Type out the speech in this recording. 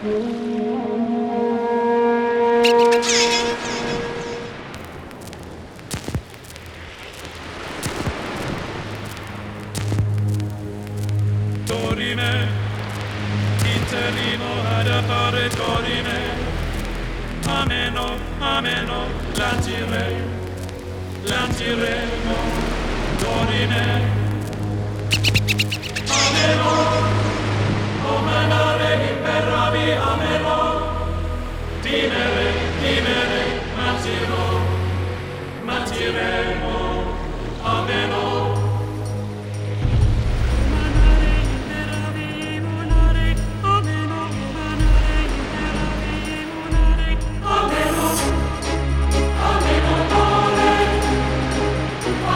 Dorime, interrimo ad appare Dorime, ameno, ameno, lanciremo, Dorime, ameno, o manare imperavi, ameno, timere, manciremo,